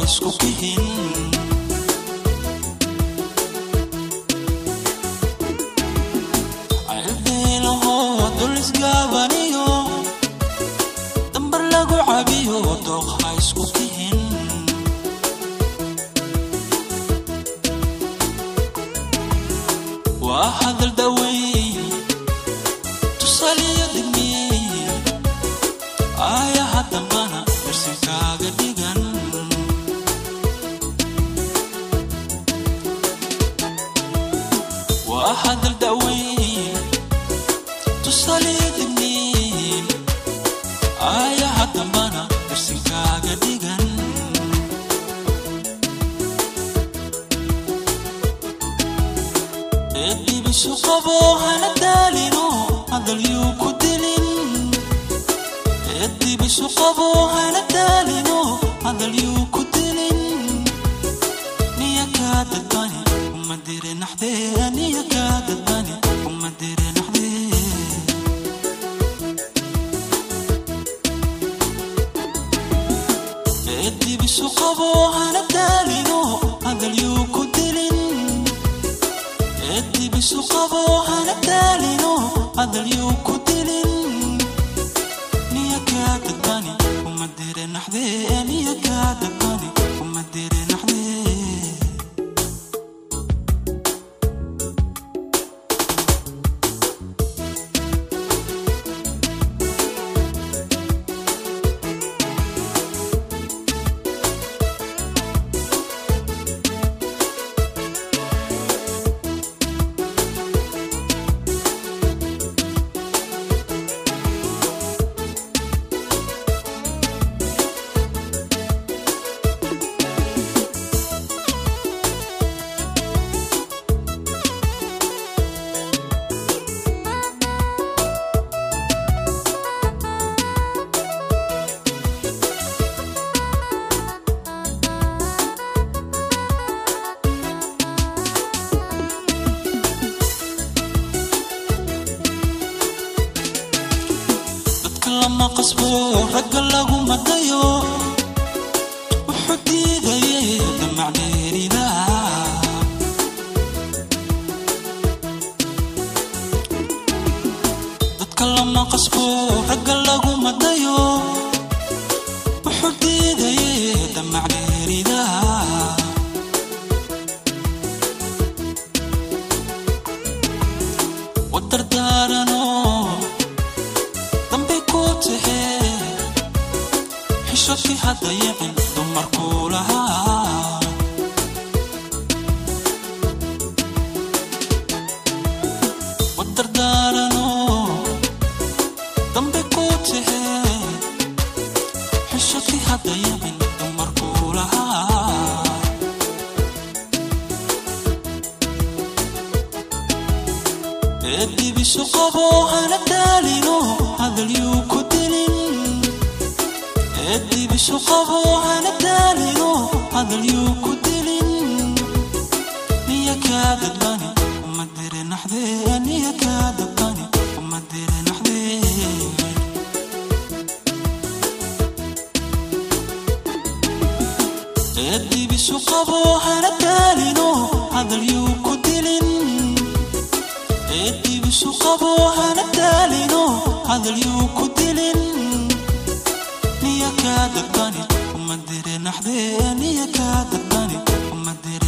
isku kihin aydeelaho dul isgaabaniyo dambar lagu cabiyo dooq ha isku kihin waa hadal daweyn tusaliyo digniin ayaha dambana darsinkaaga dhigan waa hadal daweyn tusaliyo digniin ayaha dambana darsinkaaga dhigan edibisu qabo hana daalino hadal yuu ku dilin edibisu qabo hana daalino hadal yuu ku dilin niyaka dadbani uma dire naxdee niyaka dadbani uma dire naxdee edibisu qabo hana daalino hadal yuu ku dilin edibisu qabo hana daalino hadal yuu ku dilin niyaka dadbani uma dire naxdee niyaka dadbani uma dire naxdee lama qasbo ragga lagu madayo wuxuu diidayay damacdeerida dadka lama qasbo ragga lagu madayo wuxuu diidayay damacdeerida wadardaarano حشوتي هذا يعن دمر كلها والدردارنو ذنبي كوته حشوتي هذا يعن دمر كلها ادي بسقبو هنا دالينو هذا اليوم ادي بسقبو هنا دالينو هذا اليوم كدلين نيكا دباني وما ديري نحذي نيكا دباني وما ديري نحذي ادي بسقبو هنا دالينو هذا اليوم كدلين ادي بسقبو هنا دالينو هذا اليوم كدلين نيكا دباني وما ديري نحذي نيكا دباني وما ديري